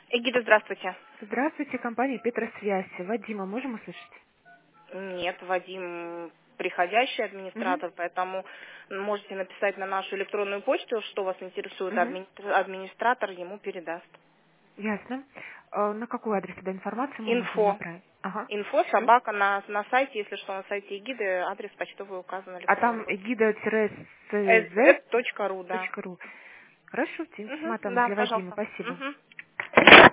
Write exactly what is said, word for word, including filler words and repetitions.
Эгида, здравствуйте. Здравствуйте, компания Петросвязь. Вадима можем услышать? Нет, Вадим приходящий администратор, Угу. поэтому можете написать на нашу электронную почту, что вас интересует, Угу. администр- администратор ему передаст. Ясно. А на какой адрес тогда информацию мы можем Инфо. направить? Ага. Инфо, Все. собака на, на сайте, если что, на сайте Эгиды, адрес почтовый указан А электронной там почты. эгида-cz эс точка ру, да. точка ру. Хорошо, Угу, тема там да, для Вадима. пожалуйста. Спасибо. Угу.